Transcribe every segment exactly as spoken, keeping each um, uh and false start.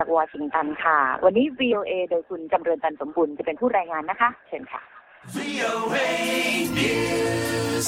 จากวอชิงตันค่ะวันนี้ วี โอ เอ โดยคุณจำเริญจันทร์สมบุญจะเป็นผู้รายงานนะคะเชิญค่ะ วี โอ เอ News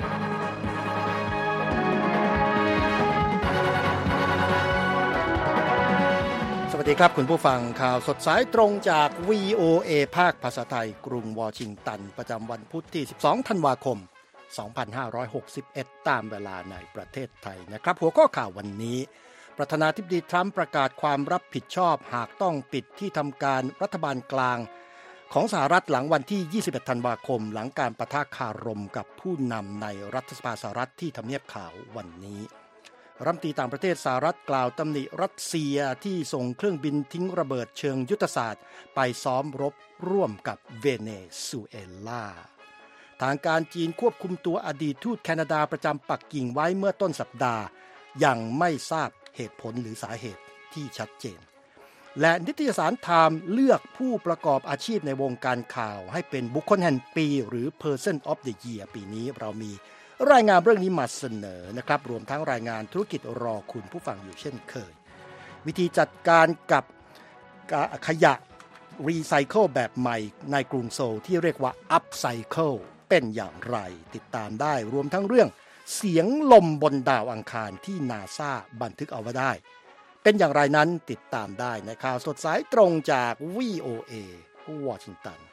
สวัสดีครับคุณผู้ฟังข่าวสดสายตรงจาก วี โอ เอ ภาคภาษาไทยกรุงวอชิงตันประจำวันพุธที่สิบสองธันวาคมสองพันห้าร้อยหกสิบเอ็ดตามเวลาในประเทศไทยนะครับหัวข้อข่าววันนี้ประธานาธิบดีทรัมป์ประกาศความรับผิดชอบหากต้องปิดที่ทำการรัฐบาลกลางของสหรัฐหลังวันที่ยี่สิบเอ็ดธันวาคมหลังการปะทะคารมกับผู้นำในรัฐสภาสหรัฐที่ทำเนียบขาววันนี้รัฐมนตรีต่างประเทศสหรัฐกล่าวตำหนิรัสเซียที่ส่งเครื่องบินทิ้งระเบิดเชิงยุทธศาสตร์ไปซ้อมรบร่วมกับเวเนซุเอลาทางการจีนควบคุมตัวอดีตทูตแคนาดาประจำปักกิ่งไว้เมื่อต้นสัปดาห์ยังไม่ทราบเหตุผลหรือสาเหตุที่ชัดเจนและนิตยสารไทม์เลือกผู้ประกอบอาชีพในวงการข่าวให้เป็นบุคคลแห่งปีหรือ Person of the Year ปีนี้เรามีรายงานเรื่องนี้มาเสนอนะครับรวมทั้งรายงานธุรกิจรอคุณผู้ฟังอยู่เช่นเคยวิธีจัดการกับขยะรีไซเคิลแบบใหม่ในกรุงโซลที่เรียกว่าอัพไซเคิลเป็นอย่างไรติดตามได้รวมทั้งเรื่องเสียงลมบนดาวอังคารที่ NASA บันทึกเอาไว้ได้เป็นอย่างไรนั้นติดตามได้ในข่าวสดสายตรงจาก วี โอ เอ วอชิงตัน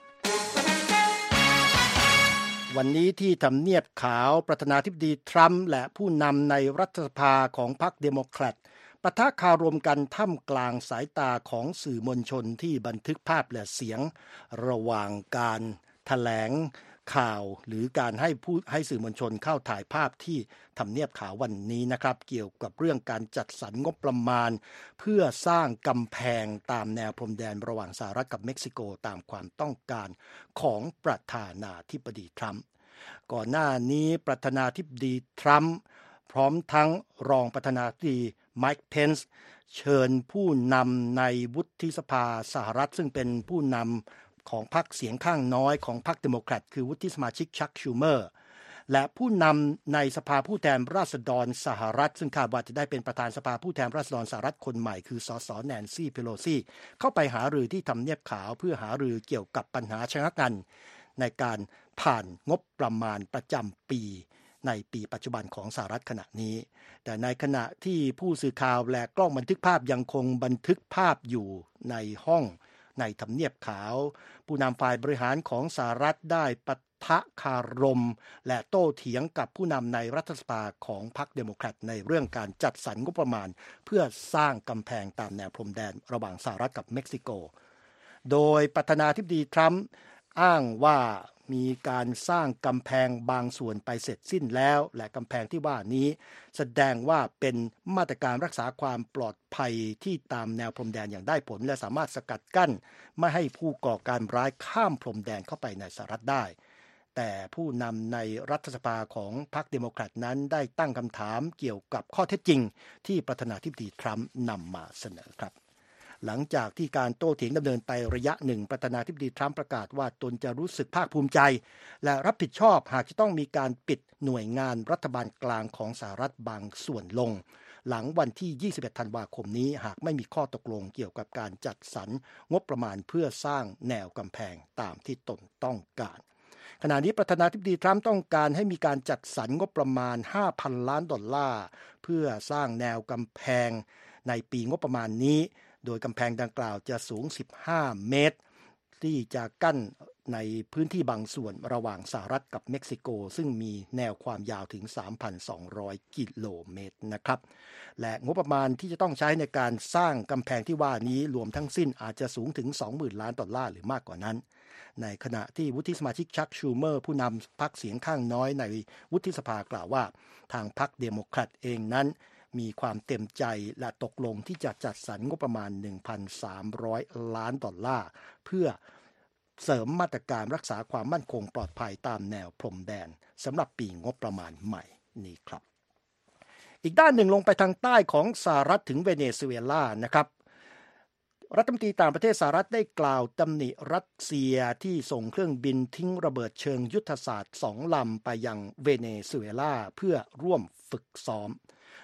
วันนี้ที่ทำเนียบขาวประธานาธิบดีทรัมป์และผู้นำในรัฐสภาของพรรคเดโมแครตปะทะคารมกันท่ามกลางสายตาของสื่อมวลชนที่บันทึกภาพและเสียงระหว่างการแถลงข่าวหรือการให้ผู้ให้สื่อมวลชนเข้าถ่ายภาพที่ทำเนียบขาววันนี้นะครับเกี่ยวกับเรื่องการจัดสรรงบประมาณเพื่อสร้างกำแพงตามแนวพรมแดนระหว่างสหรัฐกับเม็กซิโกตามความต้องการของประธานาธิบดีทรัมป์ก่อนหน้านี้ประธานาธิบดีทรัมป์พร้อมทั้งรองประธานาธิบดีไมค์เพนซ์เชิญผู้นำในวุฒิสภาสหรัฐซึ่งเป็นผู้นำของพรรคเสียงข้างน้อยของพรรคเดโมแครตคือวุฒิสมาชิกชักชูเมอร์และผู้นำในสภาผู้แทนราษฎรสหรัฐซึ่งคาดว่าจะได้เป็นประธานสภาผู้แทนราษฎรสหรัฐคนใหม่คือสสแนนซี่เพโลซีเข้าไปหารือที่ทำเนียบขาวเพื่อหารือเกี่ยวกับปัญหาชะงักงันในการผ่านงบประมาณประจำปีในปีปัจจุบันของสหรัฐขณะนี้แต่ในขณะที่ผู้สื่อข่าวและกล้องบันทึกภาพยังคงบันทึกภาพอยู่ในห้องในทำเนียบขาวผู้นำฝ่ายบริหารของสหรัฐได้ปะทะคารมและโต้เถียงกับผู้นำในรัฐสภาของพรรคเดโมแครตในเรื่องการจัดสรรงบประมาณเพื่อสร้างกำแพงตามแนวพรมแดนระหว่างสหรัฐกับเม็กซิโกโดยประธานาธิบดีทรัมป์อ้างว่ามีการสร้างกำแพงบางส่วนไปเสร็จสิ้นแล้วและกำแพงที่ว่านี้แสดงว่าเป็นมาตรการรักษาความปลอดภัยที่ตามแนวพรมแดนอย่างได้ผลและสามารถสกัดกั้นไม่ให้ผู้ก่อการร้ายข้ามพรมแดนเข้าไปในสหรัฐได้แต่ผู้นำในรัฐสภาของพรรคเดโมแครตนั้นได้ตั้งคำถามเกี่ยวกับข้อเท็จจริงที่ประธานาธิบดีทรัมป์นำมาเสนอครับหลังจากที่การโต้เถียงดำเนินไประยะหนึ่งประธานาธิบดีทรัมป์ประกาศว่าตนจะรู้สึกภาคภูมิใจและรับผิดชอบหากจะต้องมีการปิดหน่วยงานรัฐบาลกลางของสหรัฐบางส่วนลงหลังวันที่ยี่สิบเอ็ดธันวาคมนี้หากไม่มีข้อตกลงเกี่ยวกับการจัดสรรงบประมาณเพื่อสร้างแนวกำแพงตามที่ตนต้องการขณะนี้ประธานาธิบดีทรัมป์ต้องการให้มีการจัดสรรงบประมาณ ห้าพัน ล้านดอลลาร์เพื่อสร้างแนวกำแพงในปีงบประมาณนี้โดยกำแพงดังกล่าวจะสูงสิบห้าเมตรที่จะกั้นในพื้นที่บางส่วนระหว่างสหรัฐกับเม็กซิโกซึ่งมีแนวความยาวถึง สามพันสองร้อย กิโลเมตรนะครับและงบประมาณที่จะต้องใช้ในการสร้างกำแพงที่ว่านี้รวมทั้งสิ้นอาจจะสูงถึง สองหมื่น ล้านดอลลาร์หรือมากกว่านั้นในขณะที่วุฒิสมาชิกชักชูเมอร์ผู้นำพรรคเสียงข้างน้อยในวุฒิสภากล่าวว่าทางพรรคเดโมแครตเองนั้นมีความเต็มใจและตกลงที่จะจัดสรรงบประมาณ หนึ่งพันสามร้อย ล้านดอลลาร์เพื่อเสริมมาตรการรักษาความมั่นคงปลอดภัยตามแนวพรมแดนสำหรับปีงบประมาณใหม่นี้ครับอีกด้านหนึ่งลงไปทางใต้ของสหรัฐถึงเวเนซุเอลานะครับรัฐมนตรีต่างประเทศสหรัฐได้กล่าวตำหนิรัสเซียที่ส่งเครื่องบินทิ้งระเบิดเชิงยุทธศาสตร์สองลำไปยังเวเนซุเอลาเพื่อร่วมฝึกซ้อม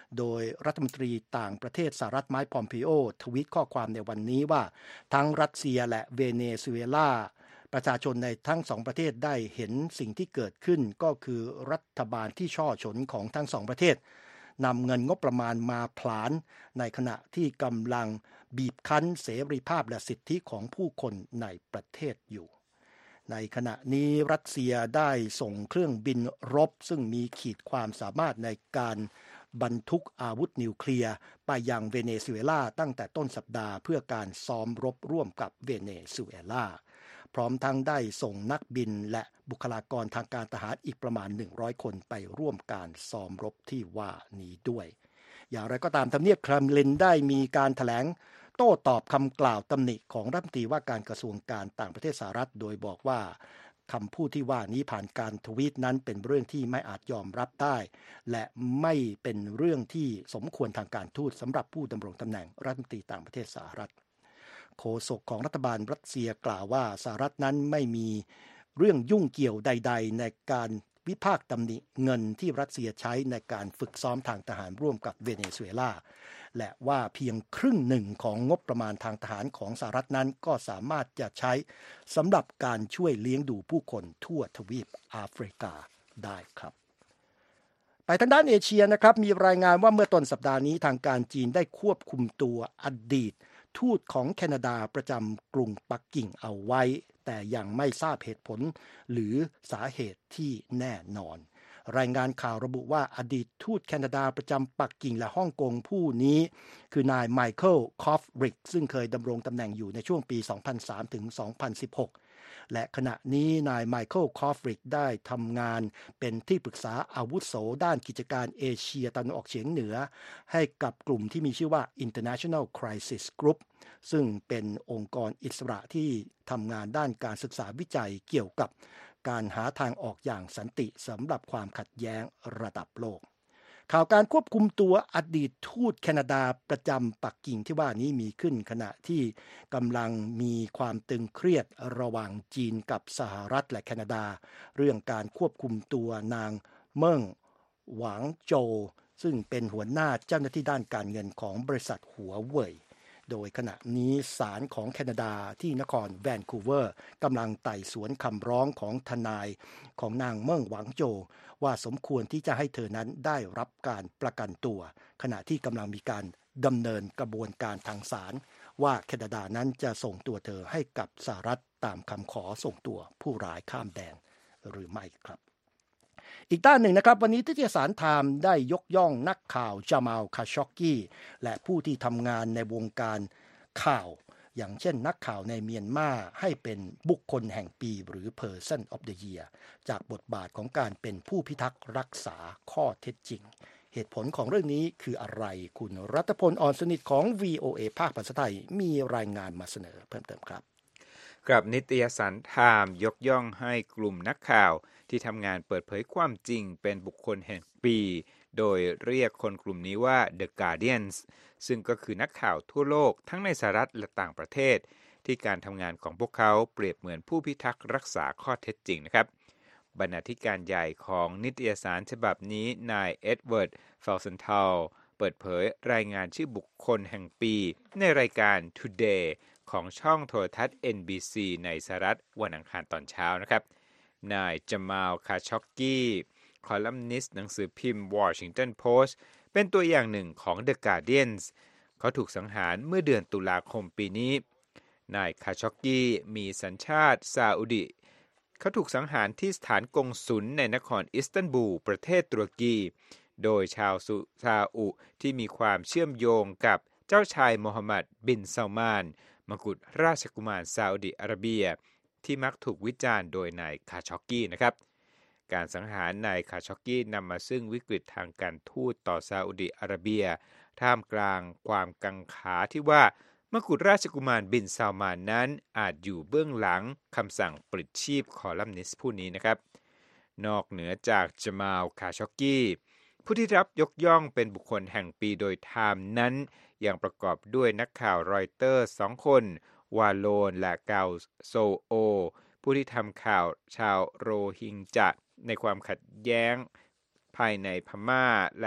โดยรัฐมนตรีต่างประเทศสหรัฐไมค์พอมปิโอทวีตข้อความในวันนี้ว่าทั้งรัสเซียและเวเนซุเอลาประชาชนในทั้งสองประเทศได้เห็นสิ่งที่เกิดขึ้นก็คือรัฐบาลที่ช่อฉนของทั้งสองประเทศนำเงินงบประมาณมาผลาญในขณะที่กำลังบีบคั้นเสรีภาพและสิทธิของผู้คนในประเทศอยู่ในขณะนี้รัสเซียได้ส่งเครื่องบินรบซึ่งมีขีดความสามารถในการบรรทุกอาวุธนิวเคลียร์ไปยังเวเนซุเอลาตั้งแต่ต้นสัปดาห์เพื่อการซ้อมรบร่วมกับเวเนซุเอลาพร้อมทั้งได้ส่งนักบินและบุคลากรทางการทหารอีกประมาณหนึ่งร้อยคนไปร่วมการซ้อมรบที่ว่านี้ด้วยอย่างไรก็ตามทำเนียบเครมลินได้มีการแถลงโต้ตอบคำกล่าวตำหนิของรัฐมนตรีว่าการกระทรวงการต่างประเทศสหรัฐโดยบอกว่าคำพูดที่ว่านี้ผ่านการทวีตนั้นเป็นเรื่องที่ไม่อาจยอมรับได้และไม่เป็นเรื่องที่สมควรทางการทูตสำหรับผู้ดำรงตำแหน่งรัฐมนตรีต่างประเทศสหรัฐโฆษกของรัฐบาลรัสเซียกล่าวว่าสหรัฐนั้นไม่มีเรื่องยุ่งเกี่ยวใดๆในการวิพากษ์ตำหนิเงินที่รัสเซียใช้ในการฝึกซ้อมทางทหารร่วมกับเวเนซุเอลาและว่าเพียงครึ่งหนึ่งของงบประมาณทางทหารของสหรัฐนั้นก็สามารถจะใช้สำหรับการช่วยเลี้ยงดูผู้คนทั่วทวีปแอฟริกาได้ครับไปทางด้านเอเชียนะครับมีรายงานว่าเมื่อต้นสัปดาห์นี้ทางการจีนได้ควบคุมตัวอดีตทูตของแคนาดาประจำกรุงปักกิ่งเอาไว้แต่ยังไม่ทราบเหตุผลหรือสาเหตุที่แน่นอนรายงานข่าวระบุว่าอดีตทูตแคนาดาประจำปักกิ่งและฮ่องกงผู้นี้คือนายไมเคิลคอฟริกซึ่งเคยดำรงตำแหน่งอยู่ในช่วงปี สองพันสาม ถึง สองพันสิบหกและขณะนี้นายไมเคิลคอฟริกได้ทำงานเป็นที่ปรึกษาอาวุโสด้านกิจการเอเชียตะวันออกเฉียงเหนือให้กับกลุ่มที่มีชื่อว่า International Crisis Group ซึ่งเป็นองค์กรอิสระที่ทำงานด้านการศึกษาวิจัยเกี่ยวกับการหาทางออกอย่างสันติสำหรับความขัดแย้งระดับโลกข่าวการควบคุมตัวอดีตทูตแคนาดาประจำปักกิ่งที่ว่านี้มีขึ้นขณะที่กำลังมีความตึงเครียดระหว่างจีนกับสหรัฐและแคนาดาเรื่องการควบคุมตัวนางเมิ่งหวังโจวซึ่งเป็นหัวหน้าเจ้าหน้าที่ด้านการเงินของบริษัทหัวเว่ยโดยขณะนี้ศาลของแคนาดาที่นครแวนคูเวอร์กำลังไต่สวนคำร้องของทนายของนางเมิ่งหวังโจวว่าสมควรที่จะให้เธอนั้นได้รับการประกันตัวขณะที่กำลังมีการดำเนินกระบวนการทางศาลว่าแคนาดานั้นจะส่งตัวเธอให้กับสหรัฐตามคำขอส่งตัวผู้ร้ายข้ามแดนหรือไม่ครับอีกด้านหนึ่งนะครับวันนี้นิตยสารไทม์ได้ยกย่องนักข่าวจามาลคาช็อกกีและผู้ที่ทำงานในวงการข่าวอย่างเช่นนักข่าวในเมียนมาให้เป็นบุคคลแห่งปีหรือ Person of the Year จากบทบาทของการเป็นผู้พิทักษ์รักษาข้อเท็จจริงเหตุผลของเรื่องนี้คืออะไรคุณรัตพล อ่อนสนิทของ วี โอ เอ ภาคภาษาไทยมีรายงานมาเสนอเพิ่มเติมครับกับนิตยสารไทม์ยกย่องให้กลุ่มนักข่าวที่ทำงานเปิดเผยความจริงเป็นบุคคลแห่งปีโดยเรียกคนกลุ่มนี้ว่า The Guardians ซึ่งก็คือนักข่าวทั่วโลกทั้งในสหรัฐและต่างประเทศที่การทำงานของพวกเขาเปรียบเหมือนผู้พิทักษ์รักษาข้อเท็จจริงนะครับบรรณาธิการใหญ่ของนิตยสารฉบับนี้นายเอ็ดเวิร์ด เฟลเซนทัลเปิดเผยรายงานชื่อบุคคลแห่งปีในรายการ Today ของช่องโทรทัศน์ เอ็น บี ซี ในสหรัฐวันอังคารตอนเช้านะครับนายจามาล คาช็อกกี้คอลัมนิสต์หนังสือพิมพ์ Washington Post เป็นตัวอย่างหนึ่งของ The Guardians เขาถูกสังหารเมื่อเดือนตุลาคมปีนี้นายคาช็อกกี้มีสัญชาติซาอุดิเขาถูกสังหารที่สถานกงสุลในนครอิสตันบูลประเทศตุรกีโดยชาวซาอุที่มีความเชื่อมโยงกับเจ้าชายโมฮัมหมัดบินซัลมานมกุฎราชกุมารซาอุดิอาระเบียที่มักถูกวิจารณ์โดยนายคาช็อกกี้นะครับการสังหารนายคาช็อกกี้นำมาซึ่งวิกฤตทางการทูตต่อซาอุดิอาระเบียท่ามกลางความกังขาที่ว่ามกุฎราชกุมารบินซัลมานนั้นอาจอยู่เบื้องหลังคำสั่งปลิดชีพคอลัมนิสต์ผู้นี้นะครับนอกเหนือจากจามาล คาช็อกกี้ผู้ที่รับยกย่องเป็นบุคคลแห่งปีโดยไทม์นั้นยังประกอบด้วยนักข่าวรอยเตอร์สองคนวาโลนและกาวโซโอผู้ที่ทำข่าวชาวโรฮิงญะในความขัดแย้งภายในพม่าและ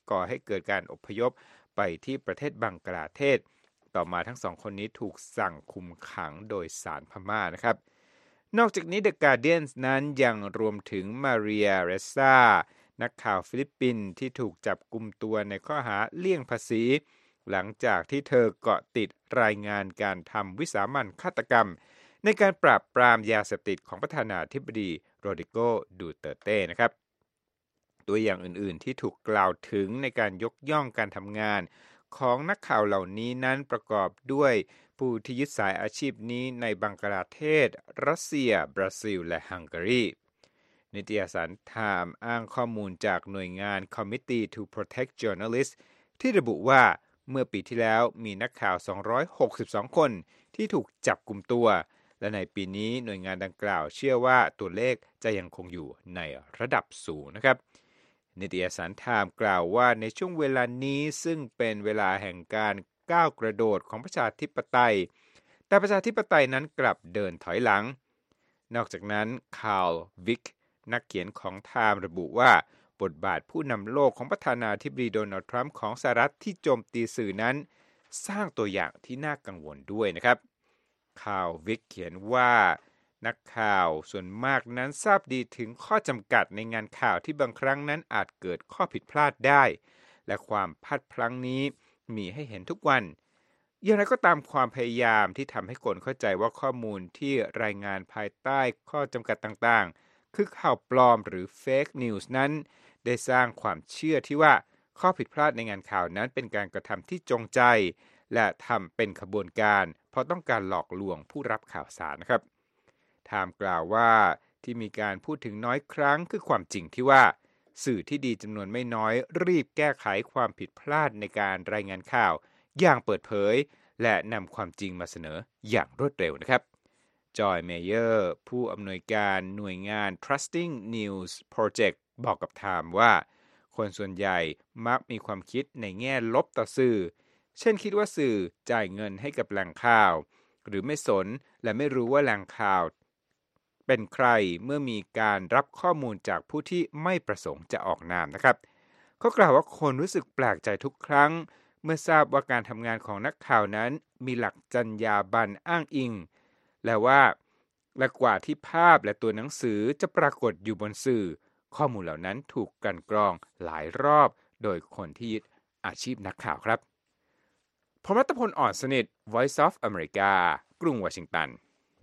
ก่อให้เกิดการอพยพไปที่ประเทศบังกลาเทศต่อมาทั้งสองคนนี้ถูกสั่งคุมขังโดยศาลพม่านะครับนอกจากนี้ The Guardian นั้นยังรวมถึงมาเรียเรซานักข่าวฟิลิปปินส์ที่ถูกจับกุมตัวในข้อหาเลี่ยงภาษีหลังจากที่เธอเกาะติดรายงานการทำวิสามัญฆาตกรรมในการปราบปรามยาเสพติดของประธานาธิบดีโรดริโก ดูเตอร์เต้นะครับตัวอย่างอื่นๆที่ถูกกล่าวถึงในการยกย่องการทำงานของนักข่าวเหล่านี้นั้นประกอบด้วยผู้ที่ยึดสายอาชีพนี้ในบังกลาเทศรัสเซียบราซิลและฮังการีนิตยสารไทม์อ้างข้อมูลจากหน่วยงาน Committee to Protect Journalists ที่ระบุว่าเมื่อปีที่แล้วมีนักข่าวสองร้อยหกสิบสองคนที่ถูกจับกุมตัวและในปีนี้หน่วยงานดังกล่าวเชื่อว่าตัวเลขจะยังคงอยู่ในระดับสูงนะครับนิตยสารไทม์กล่าวว่าในช่วงเวลานี้ซึ่งเป็นเวลาแห่งการก้าวกระโดดของประชาธิปไตยแต่ประชาธิปไตยนั้นกลับเดินถอยหลังนอกจากนั้นคาร์ลวิกนักเขียนของไทม์ระบุว่าบทบาทผู้นำโลกของประธานาธิบดีโดนัลด์ทรัมป์ของสหรัฐที่โจมตีสื่อนั้นสร้างตัวอย่างที่น่ากังวลด้วยนะครับคาร์ลวิกเขียนว่านักข่าวส่วนมากนั้นทราบดีถึงข้อจำกัดในงานข่าวที่บางครั้งนั้นอาจเกิดข้อผิดพลาดได้และความพลาดพลั้งนี้มีให้เห็นทุกวันอย่างไรก็ตามความพยายามที่ทำให้คนเข้าใจว่าข้อมูลที่รายงานภายใต้ข้อจำกัดต่างๆคือข่าวปลอมหรือ Fake News นั้นได้สร้างความเชื่อที่ว่าข้อผิดพลาดในงานข่าวนั้นเป็นการกระทำที่จงใจและทำเป็นขบวนการเพราะต้องการหลอกลวงผู้รับข่าวสารนะครับไทม์กล่าวว่าที่มีการพูดถึงน้อยครั้งคือความจริงที่ว่าสื่อที่ดีจำนวนไม่น้อยรีบแก้ไขความผิดพลาดในการรายงานข่าวอย่างเปิดเผยและนำความจริงมาเสนออย่างรวดเร็วนะครับจอยเมเยอร์ผู้อำนวยการหน่วยงาน Trusting News Project บอกกับไทม์ว่าคนส่วนใหญ่มักมีความคิดในแง่ลบต่อสื่อเช่นคิดว่าสื่อจ่ายเงินให้กับแหล่งข่าวหรือไม่สนและไม่รู้ว่าแหล่งข่าวเป็นใครเมื่อมีการรับข้อมูลจากผู้ที่ไม่ประสงค์จะออกนามนะครับเขากล่าวว่าคนรู้สึกแปลกใจทุกครั้งเมื่อทราบว่าการทำงานของนักข่าวนั้นมีหลักจรรยาบรรณอ้างอิงและว่าและกว่าที่ภาพและตัวหนังสือจะปรากฏอยู่บนสื่อข้อมูลเหล่านั้นถูกกลั่นกรองหลายรอบโดยคนที่ยึดอาชีพนักข่าวครับผมรัตพล อ่อนสนิท Voice of America กรุงวอชิงตัน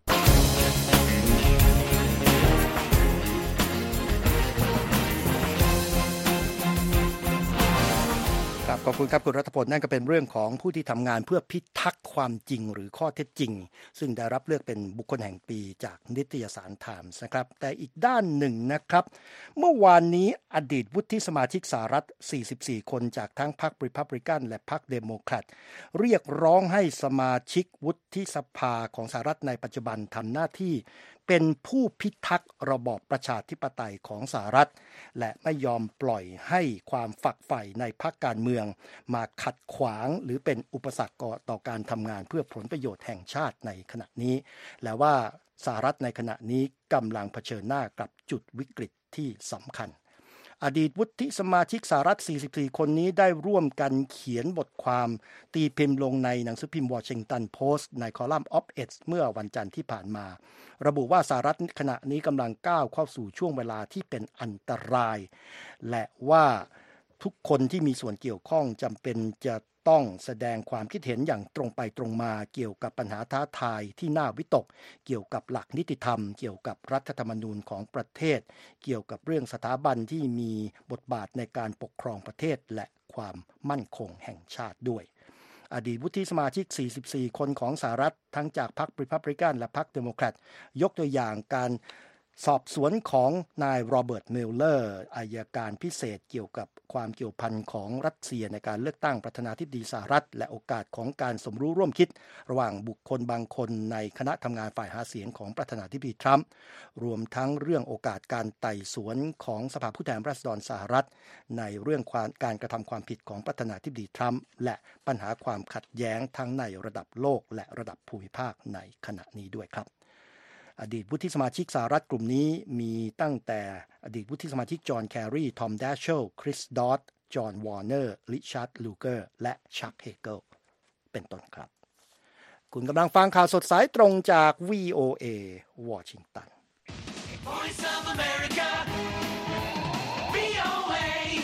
ครับขอบคุณครับคุณรัฐพลนั่นก็เป็นเรื่องของผู้ที่ทำงานเพื่อพิทักษ์ความจริงหรือข้อเท็จจริงซึ่งได้รับเลือกเป็นบุคคลแห่งปีจากนิตยสารไทมส์นะครับแต่อีกด้านหนึ่งนะครับเมื่อวานนี้อดีตวุฒิสมาชิกสหรัฐสี่สิบสี่คนจากทั้งพรรครีพับลิกันและพรรคเดโมแครตเรียกร้องให้สมาชิกวุฒิสภาของสหรัฐในปัจจุบันทำหน้าที่เป็นผู้พิทักษ์ระบอบประชาธิปไตยของสหรัฐและไม่ยอมปล่อยให้ความฝักใฝ่ในพรรคการเมืองมาขัดขวางหรือเป็นอุปสรรคต่อการทำงานเพื่อผลประโยชน์แห่งชาติในขณะนี้และว่าสหรัฐในขณะนี้กำลังเผชิญหน้ากับจุดวิกฤตที่สำคัญอดีตวุฒิสมาชิกสหรัฐสี่สิบสี่คนนี้ได้ร่วมกันเขียนบทความตีพิมพ์ลงในหนังสือพิมพ์วอชิงตันโพสต์ในคอลัมน์ Op-ed เมื่อวันจันทร์ที่ผ่านมาระบุว่าสหรัฐขณะนี้กำลังก้าวเข้าสู่ช่วงเวลาที่เป็นอันตรายและว่าทุกคนที่มีส่วนเกี่ยวข้องจำเป็นจะต้องแสดงความคิดเห็นอย่างตรงไปตรงมาเกี่ยวกับปัญหาท้าทายที่น่าวิตกเกี่ยวกับหลักนิติธรรมเกี่ยวกับรัฐธรรมนูญของประเทศเกี่ยวกับเรื่องสถาบันที่มีบทบาทในการปกครองประเทศและความมั่นคงแห่งชาติด้วยอดีตวุฒิสมาชิกสี่สิบสี่คนของสหรัฐทั้งจากพรรครีพับลิกันและพรรคเดโมแครตยกตัวอย่างการสอบสวนของนายโรเบิร์ตมิลเลอร์อัยการพิเศษเกี่ยวกับความเกี่ยวพันของรัสเซียในการเลือกตั้งประธานาธิบดีสหรัฐและโอกาสของการสมรู้ร่วมคิดระหว่างบุคคลบางคนในคณะทำงานฝ่ายหาเสียงของประธานาธิบดีทรัมป์รวมทั้งเรื่องโอกาสการไต่สวนของสภาผู้แทนราษฎรสหรัฐในเรื่องการกระทำความผิดของประธานาธิบดีทรัมป์และปัญหาความขัดแย้งทั้งในระดับโลกและระดับภูมิภาคในขณะนี้ด้วยครับอดีตวุฒิสมาชิกสหรัฐกลุ่มนี้มีตั้งแต่อดีตวุฒิสมาชิกจอห์นแครีทอมแดชเชลคริสดอตจอห์นวอร์เนอร์ริชาร์ดลูเกอร์และชักเฮเกิลเป็นต้นครับคุณกำลังฟังข่าวสดสายตรงจาก วี โอ เอ วอชิงตัน Voice of America วี โอ เอ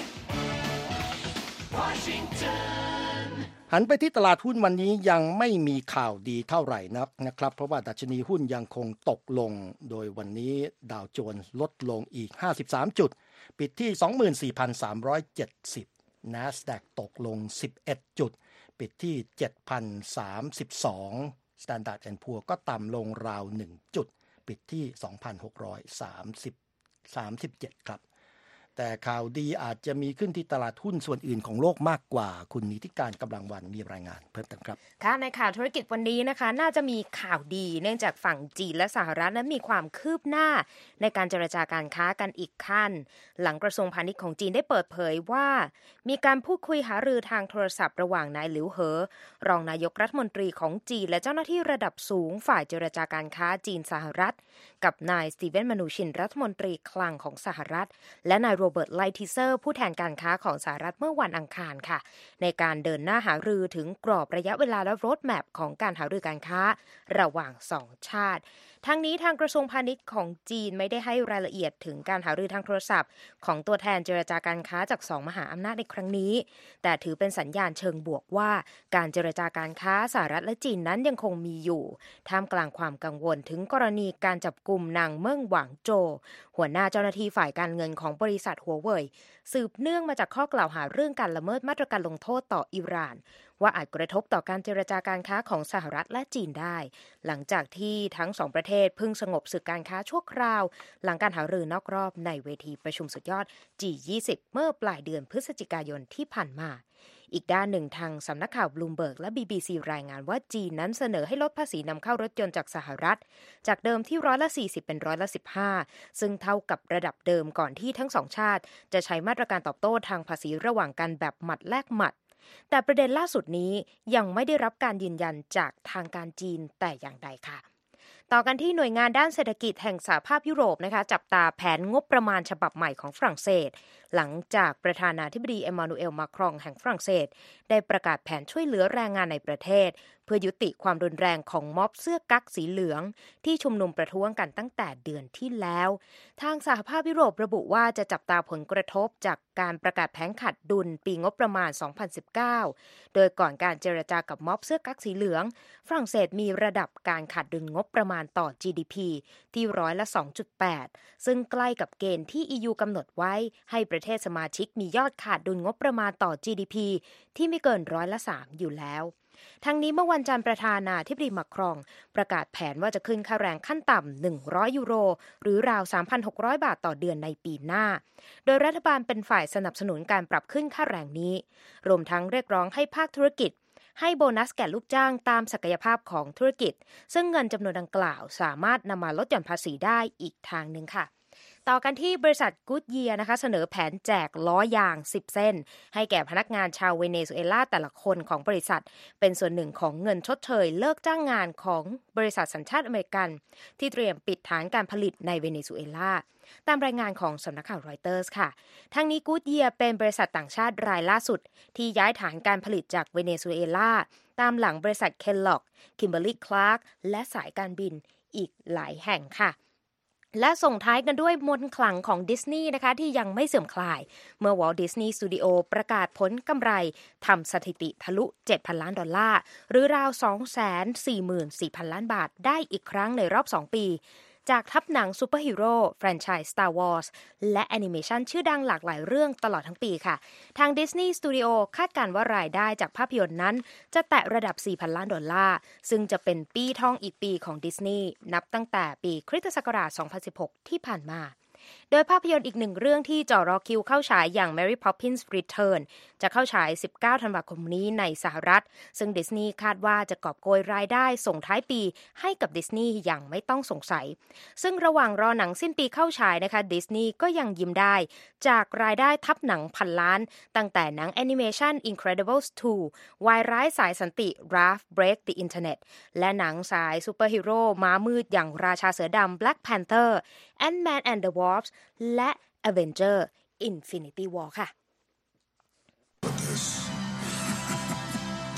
Washington หันไปที่ตลาดหุ้นวันนี้ยังไม่มีข่าวดีเท่าไหร่นักนะครับเพราะว่าดัชนีหุ้นยังคงตกลงโดยวันนี้ดาวโจนส์ลดลงอีกห้าสิบสามจุดปิดที่ สองหมื่นสี่พันสามร้อยเจ็ดสิบ NASDAQ ตกลงสิบเอ็ดจุดปิดที่ เจ็ดพันสามสิบสอง Standard แอนด์ Poor ก็ต่ำลงราวหนึ่งจุดปิดที่ สองพันหกร้อยสามสิบ สามสิบเจ็ด ครับแต่ข่าวดีอาจจะมีขึ้นที่ตลาดหุ้นส่วนอื่นของโลกมากกว่าคุณนิติการกำลังวันมีรายงานเพิ่มเติมครับค่ะในข่าวธุรกิจวันนี้นะคะน่าจะมีข่าวดีเนื่องจากฝั่งจีนและสหรัฐนั้นมีความคืบหน้าในการเจรจาการค้ากันอีกขั้นหลังกระทรวงพาณิชย์ของจีนได้เปิดเผยว่ามีการพูดคุยหารือทางโทรศัพท์ระหว่างนายหลิวเหอรองนายกรัฐมนตรีของจีนและเจ้าหน้าที่ระดับสูงฝ่ายเจรจาการค้าจีนสหรัฐกับนายสตีเวนมานูชินรัฐมนตรีคลังของสหรัฐและนายโรเบิร์ตไลทิเซอร์ผู้แทนการค้าของสหรัฐเมื่อวันอังคารค่ะในการเดินหน้าหารือถึงกรอบระยะเวลาและโรดแมปของการหารือการค้าระหว่างสองชาติทั้งนี้ทางกระทรวงพาณิชย์ของจีนไม่ได้ให้รายละเอียดถึงการหารือทางโทรศัพท์ของตัวแทนเจรจาการค้าจากสองมหาอำนาจในครั้งนี้แต่ถือเป็นสัญญาณเชิงบวกว่าการเจรจาการค้าสหรัฐและจีนนั้นยังคงมีอยู่ท่ามกลางความกังวลถึงกรณีการจับกุมนางเมิ่งหวังโจหัวหน้าเจ้าหน้าที่ฝ่ายการเงินของบริษัทหัวเว่ยสืบเนื่องมาจากข้อกล่าวหาเรื่องการละเมิดมาตรการลงโทษต่ออิหร่านว่าอาจกระทบต่อการเจรจาการค้าของสหรัฐและจีนได้หลังจากที่ทั้งสองประเทศเพิ่งสงบศึกการค้าชั่วคราวหลังการหารือนอกรอบในเวทีประชุมสุดยอด จี ยี่สิบ เมื่อปลายเดือนพฤศจิกายนที่ผ่านมาอีกด้านหนึ่งทางสำนักข่าวบลูมเบิร์กและ บี บี ซี รายงานว่าจีนนั้นเสนอให้ลดภาษีนำเข้ารถยนต์จากสหรัฐจากเดิมที่ร้อยละสี่สิบเป็นร้อยละสิบห้าซึ่งเท่ากับระดับเดิมก่อนที่ทั้งสองชาติจะใช้มาตรการตอบโต้ทางภาษีระหว่างกันแบบหมัดแลกหมัดแต่ประเด็นล่าสุดนี้ยังไม่ได้รับการยืนยันจากทางการจีนแต่อย่างใดค่ะต่อกันที่หน่วยงานด้านเศรษฐกิจแห่งสหภาพยุโรปนะคะจับตาแผนงบประมาณฉบับใหม่ของฝรั่งเศสหลังจากประธานาธิบดีเอมานูเอลมาครองแห่งฝรั่งเศสได้ประกาศแผนช่วยเหลือแรงงานในประเทศเพื่อยุติความรุนแรงของม็อบเสื้อกั๊กสีเหลืองที่ชุมนุมประท้วงกันตั้งแต่เดือนที่แล้วทางสหภาพยุโรประบุว่าจะจับตาผลกระทบจากการประกาศแผนขาดดุลปีงบประมาณสองพันสิบเก้าโดยก่อนการเจรจากับม็อบเสื้อกั๊กสีเหลืองฝรั่งเศสมีระดับการขาดดุลงบประมาณต่อ จี ดี พี ที่ร้อยละ สองจุดแปด ซึ่งใกล้กับเกณฑ์ที่ อี ยู กำหนดไว้ให้ประเทศสมาชิกมียอดขาดดุลงบประมาณต่อ จี ดี พี ที่ไม่เกินร้อยละ สาม อยู่แล้วทั้งนี้เมื่อวันจันทร์ประธานาธิบดีมาครองประกาศแผนว่าจะขึ้นค่าแรงขั้นต่ำหนึ่งร้อยยูโรหรือราว สามพันหกร้อย บาทต่อเดือนในปีหน้าโดยรัฐบาลเป็นฝ่ายสนับสนุนการปรับขึ้นค่าแรงนี้รวมทั้งเรียกร้องให้ภาคธุรกิจให้โบนัสแก่ลูกจ้างตามศักยภาพของธุรกิจซึ่งเงินจำนวนดังกล่าวสามารถนำมาลดหย่อนภาษีได้อีกทางนึงค่ะต่อกันที่บริษัทกู๊ดเยียร์นะคะเสนอแผนแจกล้อยางสิบเส้นให้แก่พนักงานชาวเวเนซุเอลาแต่ละคนของบริษัทเป็นส่วนหนึ่งของเงินชดเชยเลิกจ้างงานของบริษัทสัญชาติอเมริกันที่เตรียมปิดฐานการผลิตในเวเนซุเอลาตามรายงานของสำนักข่าวรอยเตอร์สค่ะทั้งนี้กู๊ดเยียร์เป็นบริษัทต่างชาติรายล่าสุดที่ย้ายฐานการผลิตจากเวเนซุเอลาตามหลังบริษัทเคลล็อกคิมเบอร์ลีย์คลาร์กและสายการบินอีกหลายแห่งค่ะและส่งท้ายกันด้วยมนต์ขลังของดิสนีย์นะคะที่ยังไม่เสื่อมคลายเมื่อ Walt Disney Studio ประกาศผลกำไรทำสถิติทะลุ เจ็ดพัน ล้านดอลลาร์หรือราว สองแสนสี่หมื่นสี่พัน ล้านบาทได้อีกครั้งในรอบสองปีจากทัพหนังซูเปอร์ฮีโร่แฟรนไชส์ Star Wars และแอนิเมชันชื่อดังหลากหลายเรื่องตลอดทั้งปีค่ะทาง Disney Studio คาดการณ์ว่ารายได้จากภาพยนตร์นั้นจะแตะระดับ สี่พัน ล้านดอลลาร์ซึ่งจะเป็นปีทองอีกปีของ Disney นับตั้งแต่ปีคริสตศักราช สองพันสิบหก ที่ผ่านมาโดยภาพยนตร์อีกหนึ่งเรื่องที่จ่อรอคิวเข้าฉายอย่าง Mary Poppins Return จะเข้าฉายสิบเก้าธันวาคมนี้ในสหรัฐซึ่งดิสนีย์คาดว่าจะกอบโกยรายได้ส่งท้ายปีให้กับดิสนีย์อย่างไม่ต้องสงสัยซึ่งระหว่างรอหนังสิ้นปีเข้าฉายนะคะดิสนีย์ก็ยังยิ้มได้จากรายได้ทับหนังพันล้านตั้งแต่หนังแอนิเมชัน Incredibles ทูวายร้ายสายสันติ Ralph Breaks the Internet และหนังสายซูเปอร์ฮีโร่ม้ามืดอย่างราชาเสือดำ Black Panther Ant-Man and the Wasp และ Avengers Infinity War ค่ะ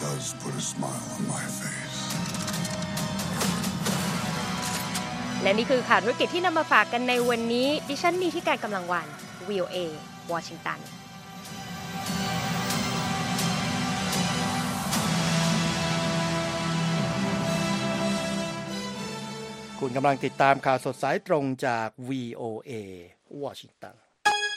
does put a smile on my face และนี่คือข่าวธุรกิจที่นำมาฝากกันในวันนี้ดิฉันมีที่การกำลังวัน วี โอ เอ วอชิงตันคุณกำลังติดตามข่าวสดสายตรงจาก วี โอ เอ วอชิงตัน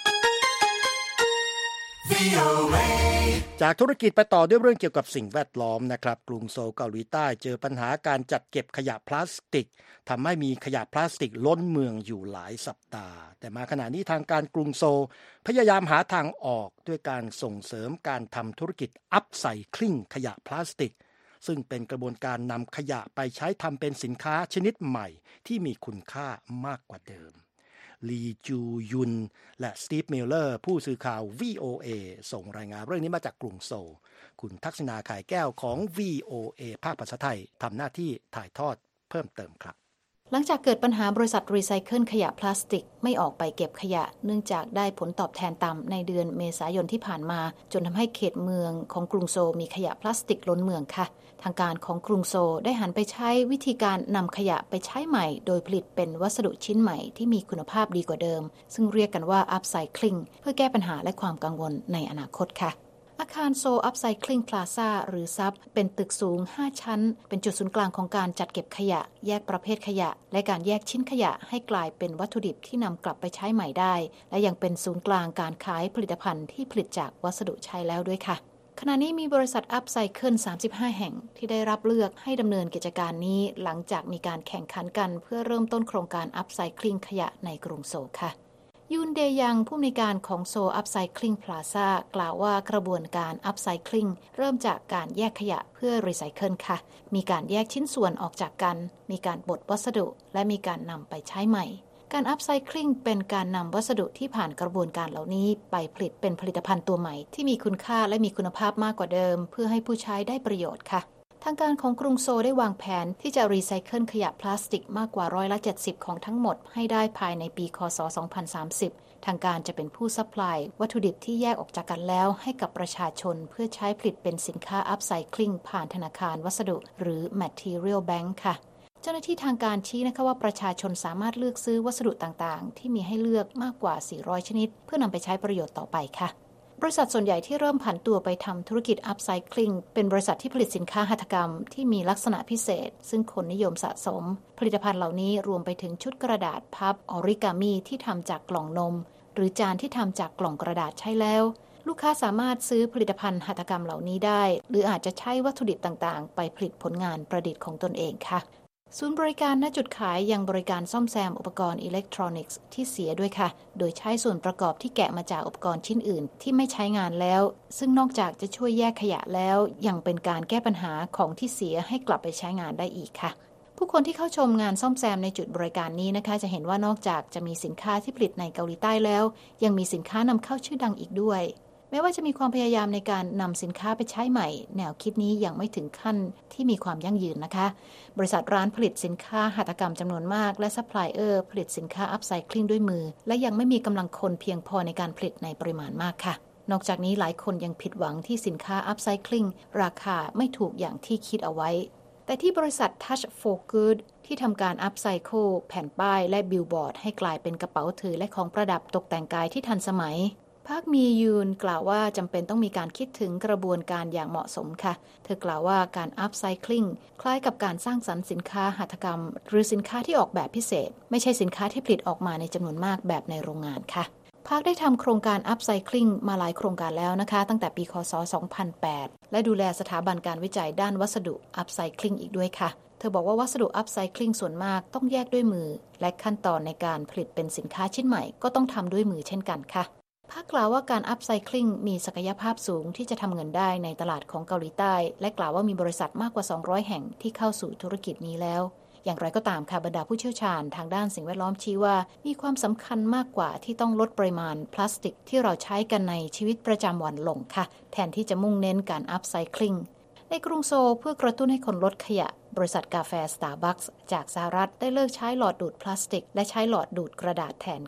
จากธุรกิจไปต่อด้วยเรื่องเกี่ยวกับสิ่งแวดล้อมนะครับกรุงโซลเกาหลีใต้เจอปัญหาการจัดเก็บขยะพลาสติกทำให้มีขยะพลาสติกล้นเมืองอยู่หลายสัปดาห์แต่มาขณะนี้ทางการกรุงโซลพยายามหาทางออกด้วยการส่งเสริมการทำธุรกิจอัพไซคลิงขยะพลาสติกซึ่งเป็นกระบวนการนำขยะไปใช้ทำเป็นสินค้าชนิดใหม่ที่มีคุณค่ามากกว่าเดิมลีจูยุนและสตีฟมิลเลอร์ผู้สื่อข่าว วี โอ เอ ส่งรายงานเรื่องนี้มาจากกรุงโซลคุณทักษณาข่ายแก้วของ วี โอ เอ ภาคภาษาไทยทำหน้าที่ถ่ายทอดเพิ่มเติมครับหลังจากเกิดปัญหาบริษัทรีไซเคิลขยะพลาสติกไม่ออกไปเก็บขยะเนื่องจากได้ผลตอบแทนต่ำในเดือนเมษายนที่ผ่านมาจนทำให้เขตเมืองของกรุงโซลมีขยะพลาสติกล้นเมืองค่ะทางการของกรุงโซลได้หันไปใช้วิธีการนำขยะไปใช้ใหม่โดยผลิตเป็นวัสดุชิ้นใหม่ที่มีคุณภาพดีกว่าเดิมซึ่งเรียกกันว่า Upcycling เพื่อแก้ปัญหาและความกังวลในอนาคตค่ะอาคารโซล Upcycling Plaza หรือซับเป็นตึกสูงห้าชั้นเป็นจุดศูนย์กลางของการจัดเก็บขยะแยกประเภทขยะและการแยกชิ้นขยะให้กลายเป็นวัตถุดิบที่นำกลับไปใช้ใหม่ได้และยังเป็นศูนย์กลางการขายผลิตภัณฑ์ที่ผลิตจากวัสดุใช้แล้วด้วยค่ะขณะนี้มีบริษัท Upcycle สามสิบห้าแห่งที่ได้รับเลือกให้ดำเนินกิจการนี้หลังจากมีการแข่งขันกันเพื่อเริ่มต้นโครงการ Upcycling ขยะในกรุงโซลค่ะยุนเดยังผู้อำนวยการของโซล Upcycling Plaza กล่าวว่ากระบวนการ Upcycling เริ่มจากการแยกขยะเพื่อรีไซเคิลค่ะมีการแยกชิ้นส่วนออกจากกันมีการบดวัสดุและมีการนำไปใช้ใหม่การ Upcycling เป็นการนำวัสดุที่ผ่านกระบวนการเหล่านี้ไปผลิตเป็นผลิตภัณฑ์ตัวใหม่ที่มีคุณค่าและมีคุณภาพมากกว่าเดิมเพื่อให้ผู้ใช้ได้ประโยชน์ค่ะทางการของกรุงโซลได้วางแผนที่จะรีไซเคิลขยะพลาสติกมากกว่าร้อยละเจ็ดสิบของทั้งหมดให้ได้ภายในปีคศสองพันสามสิบทางการจะเป็นผู้ซัพพลายวัตถุดิบที่แยกออกจากกันแล้วให้กับประชาชนเพื่อใช้ผลิตเป็นสินค้า Upcycling ผ่านธนาคารวัสดุหรือ Material Bank ค่ะเจ้าหน้าที่ทางการชี้นะคะว่าประชาชนสามารถเลือกซื้อวัสดุต่างๆที่มีให้เลือกมากกว่าสี่ร้อยชนิดเพื่อนำไปใช้ประโยชน์ต่อไปค่ะบริษัทส่วนใหญ่ที่เริ่มผันตัวไปทำธุรกิจ Upcycling เป็นบริษัทที่ผลิตสินค้าหัตถกรรมที่มีลักษณะพิเศษซึ่งคนนิยมสะสมผลิตภัณฑ์เหล่านี้รวมไปถึงชุดกระดาษพับออริกามิที่ทำจากกล่องนมหรือจานที่ทำจากกล่องกระดาษใช้แล้วลูกค้าสามารถซื้อผลิตภัณฑ์หัตถกรรมเหล่านี้ได้หรืออาจจะใช้วัตถุดิบต่างๆไปผลิตผลงานประดิษฐ์ของตนเองค่ะศูนย์บริการณจุดขายยังบริการซ่อมแซมอุปกรณ์อิเล็กทรอนิกส์ที่เสียด้วยค่ะโดยใช้ส่วนประกอบที่แกะมาจากอุปกรณ์ชิ้นอื่นที่ไม่ใช้งานแล้วซึ่งนอกจากจะช่วยแยกขยะแล้วยังเป็นการแก้ปัญหาของที่เสียให้กลับไปใช้งานได้อีกค่ะผู้คนที่เข้าชมงานซ่อมแซมในจุดบริการนี้นะคะจะเห็นว่านอกจากจะมีสินค้าที่ผลิตในเกาหลีใต้แล้วยังมีสินค้านำเข้าชื่อดังอีกด้วยแม้ว่าจะมีความพยายามในการนำสินค้าไปใช้ใหม่แนวคิดนี้ยังไม่ถึงขั้นที่มีความยั่งยืนนะคะบริษัทร้านผลิตสินค้าหัตถกรรมจำนวนมากและซัพพลายเออร์ผลิตสินค้าอัพไซคลิงด้วยมือและยังไม่มีกำลังคนเพียงพอในการผลิตในปริมาณมากค่ะนอกจากนี้หลายคนยังผิดหวังที่สินค้าอัพไซคลิงราคาไม่ถูกอย่างที่คิดเอาไว้แต่ที่บริษัท Touch for Good ที่ทำการอัพไซเคิลแผ่นป้ายและบิลบอร์ดให้กลายเป็นกระเป๋าถือและของประดับตกแต่งกายที่ทันสมัยภาคมียูนกล่าวว่าจำเป็นต้องมีการคิดถึงกระบวนการอย่างเหมาะสมค่ะเธอกล่าวว่าการอัพไซคลิงคล้ายกับการสร้างสรรค์สินค้าหัตถกรรมหรือสินค้าที่ออกแบบพิเศษไม่ใช่สินค้าที่ผลิตออกมาในจำนวนมากแบบในโรงงานค่ะภาคได้ทำโครงการอัพไซคลิงมาหลายโครงการแล้วนะคะตั้งแต่ปีคศสองพันแปดและดูแลสถาบันการวิจัยด้านวัสดุอัพไซคลิงอีกด้วยค่ะเธอบอกว่าวัสดุอัพไซคลิงส่วนมากต้องแยกด้วยมือและขั้นตอนในการผลิตเป็นสินค้าชิ้นใหม่ก็ต้องทำด้วยมือเช่นกันค่ะภาคกล่าวว่าการอัพไซคลิงมีศักยภาพสูงที่จะทำเงินได้ในตลาดของเกาหลีใต้และกล่าวว่ามีบริษัทมากกว่าสองร้อยแห่งที่เข้าสู่ธุรกิจนี้แล้วอย่างไรก็ตามค่ะบรรดาผู้เชี่ยวชาญทางด้านสิ่งแวดล้อมชี้ว่ามีความสำคัญมากกว่าที่ต้องลดปริมาณพลาสติกที่เราใช้กันในชีวิตประจำวันลงค่ะแทนที่จะมุ่งเน้นการอัพไซคลิงในกรุงโซลเพื่อกระตุ้นให้คนลดขยะบริษัทกาแฟ Starbucks จากสหรัฐได้เลิกใช้หลอดดูดพลาสติกและใช้หลอดดูดกระดาษแทนค่ะ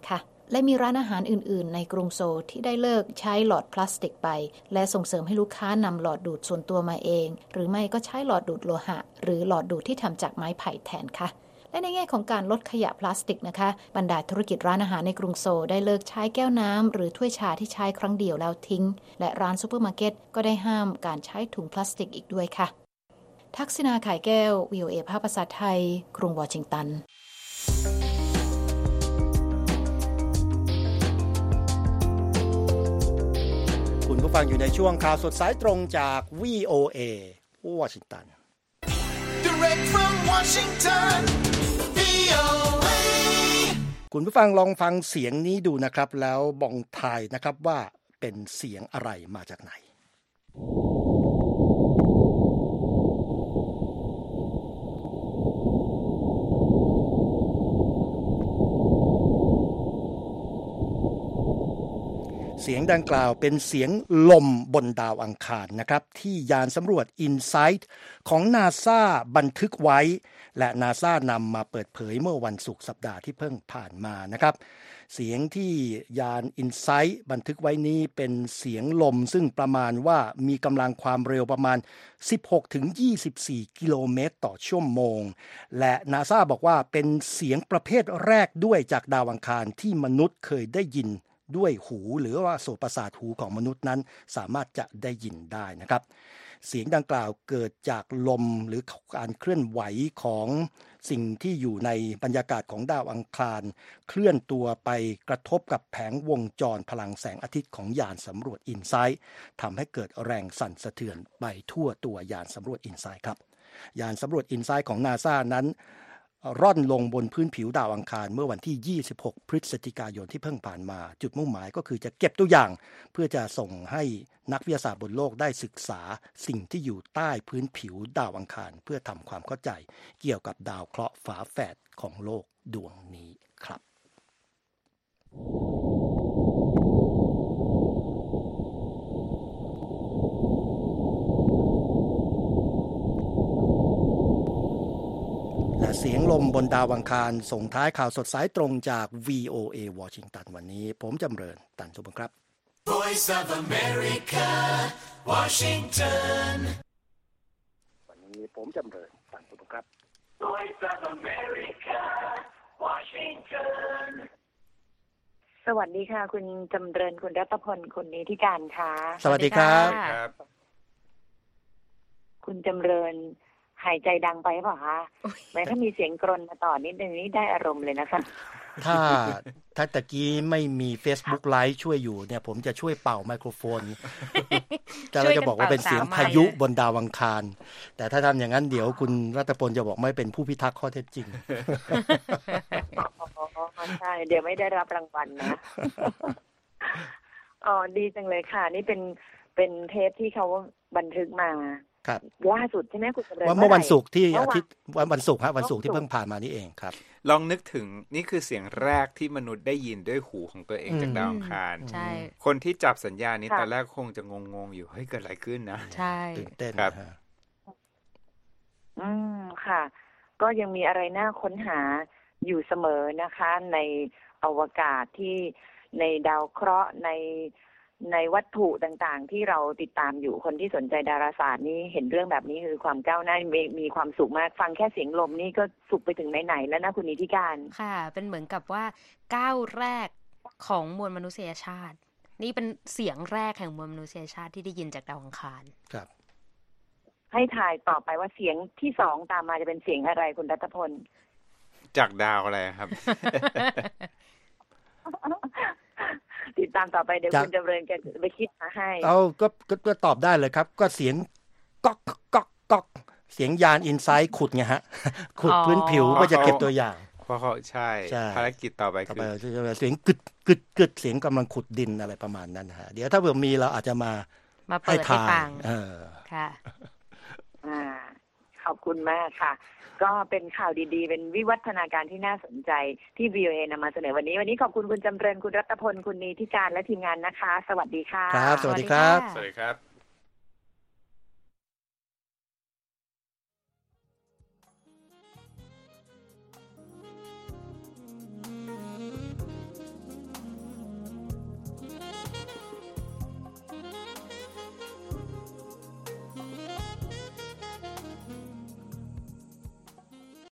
และมีร้านอาหารอื่นๆในกรุงโซลที่ได้เลิกใช้หลอดพลาสติกไปและส่งเสริมให้ลูกค้านำหลอดดูดส่วนตัวมาเองหรือไม่ก็ใช้หลอดดูดโลหะหรือหลอดดูดที่ทำจากไม้ไผ่แทนค่ะและในแง่ของการลดขยะพลาสติกนะคะบรรดาธุรกิจร้านอาหารในกรุงโซลได้เลิกใช้แก้วน้ำหรือถ้วยชาที่ใช้ครั้งเดียวแล้วทิ้งและร้านซูเปอร์มาร์เก็ตก็ได้ห้ามการใช้ถุงพลาสติกอีกด้วยค่ะทักษิณา ข่ายแก้ว วี โอ เอ ภาคภาษาไทยกรุงวอชิงตันคุณผู้ฟังอยู่ในช่วงข่าวสดสายตรงจาก วี โอ เอ วอชิงตัน Direct from Washington วี โอ เอคุณผู้ฟังลองฟังเสียงนี้ดูนะครับแล้วบองทายนะครับว่าเป็นเสียงอะไรมาจากไหนเสียงดังกล่าวเป็นเสียงลมบนดาวอังคารนะครับที่ยานสำรวจ InSight ของ NASA บันทึกไว้และ NASA นำมาเปิดเผยเมื่อวันศุกร์สัปดาห์ที่เพิ่งผ่านมานะครับเสียงที่ยาน InSight บันทึกไว้นี้เป็นเสียงลมซึ่งประมาณว่ามีกำลังความเร็วประมาณ สิบหกถึงยี่สิบสี่ กิโลเมตรต่อชั่วโมงและ NASA บอกว่าเป็นเสียงประเภทแรกด้วยจากดาวอังคารที่มนุษย์เคยได้ยินด้วยหูหรือว่าโสตประสาทหูของมนุษย์นั้นสามารถจะได้ยินได้นะครับเสียงดังกล่าวเกิดจากลมหรือการเคลื่อนไหวของสิ่งที่อยู่ในบรรยากาศของดาวอังคารเคลื่อนตัวไปกระทบกับแผงวงจรพลังแสงอาทิตย์ของยานสำรวจ InSight ทำให้เกิดแรงสั่นสะเทือนไปทั่วตัวยานสำรวจ InSight ครับยานสำรวจ InSight ของ NASA นั้นร่อนลงบนพื้นผิวดาวอังคารเมื่อวันที่ยี่สิบหกพฤศจิกายนที่เพิ่งผ่านมาจุดมุ่งหมายก็คือจะเก็บตัวอย่างเพื่อจะส่งให้นักวิทยาศาสตร์บนโลกได้ศึกษาสิ่งที่อยู่ใต้พื้นผิวดาวอังคารเพื่อทำความเข้าใจเกี่ยวกับดาวเคราะห์ฝาแฝดของโลกดวงนี้ครับเสียงลมบนดาวอังคารส่งท้ายข่าวสดสายตรงจาก วี โอ เอ วอชิงตันวันนี้ผมจำเริญตันสุพงศ์ครับ Voice of America Washington วันนี้ผมจำเริญตันสุพงศ์ครับ Voice of America Washington สวัสดีค่ะคุณจำเริญคุณรัตพลคุณนิติการค่ะสวัสดีครับคุณจำเริญหายใจดังไปเปล่าคะแม้ถ้ามีเสียงกรนมาต่อนิดนึงนี่ได้อารมณ์เลยนะคะถ้าถ้าตะกี้ไม่มี Facebook Live ช่วยอยู่เนี่ยผมจะช่วยเป่าไมโครโฟนจะเราจะบอกว่าเป็นเสียงพายุบนดาวอังคารแต่ถ้าทำอย่างนั้นเดี๋ยวคุณรัตพลจะบอกไม่เป็นผู้พิทักษ์ข้อเท็จจริงใช่เดี๋ยวไม่ได้รับรางวัลนะอ๋อดีจังเลยค่ะนี่เป็นเป็นเทปที่เขาบันทึกมาล่าสุดใช่ไหมคุณจำเริญว่าเมื่อวันศุกร์ที่อาทิตย์วันวันศุกร์ฮะวันศุกร์ที่เพิ่งผ่านมานี่เองครับลองนึกถึงนี่คือเสียงแรกที่มนุษย์ได้ยินด้วยหูของตัวเองจากดาวอังคารใช่คนที่จับสัญญาณนี้ตอนแรกคงจะงงๆอยู่เฮ้ยเกิดอะไรขึ้นนะใช่ตื่นเต้นครับอืมค่ะก็ยังมีอะไรน่าค้นหาอยู่เสมอนะคะในอวกาศที่ในดาวเคราะห์ในในวัตถุต่างๆที่เราติดตามอยู่คนที่สนใจดาราศาสตร์นี่เห็นเรื่องแบบนี้คือความก้าวหน้ามีมีความสุขมากฟังแค่เสียงลมนี่ก็สุขไปถึงไหนๆแล้วนะคุณนิติการค่ะเป็นเหมือนกับว่าก้าวแรกของมวลมนุษยชาตินี่เป็นเสียงแรกแห่งมวลมนุษยชาติที่ได้ยินจากดาวอังคารครับให้ถ่ายต่อไปว่าเสียงที่สองตามมาจะเป็นเสียงอะไรคุณรัตพลจากดาวอะไรครับติดตามต่อไปเดี๋ยวคุณจำเริญแกจะไปคิดมาให้เอาก็ก็ตอบได้เลยครับก็เสียงก๊อกก๊อกก๊อกเสียงยาน InSight ขุดไงฮะขุดพื้นผิวก็จะเก็บตัวอย่างเพราะเขาใช่ภารกิจต่อไปคือเสียงกึดกึดกึดเสียงกำลังขุดดินอะไรประมาณนั้นฮะเดี๋ยวถ้าเผื่อมีเราอาจจะมามาเปิดให้ฟังเออค่ะอ่าขอบคุณมากค่ะก็เป็นข่าวดีๆเป็นวิวัฒนาการที่น่าสนใจที่ วี โอ เอ นำมาเสนอวันนี้วันนี้ขอบคุณคุณจำเริญคุณรัตพลคุณนิติการและทีมงานนะคะสวัสดีค่ะครับสวัสดีครับสวัสดีครับ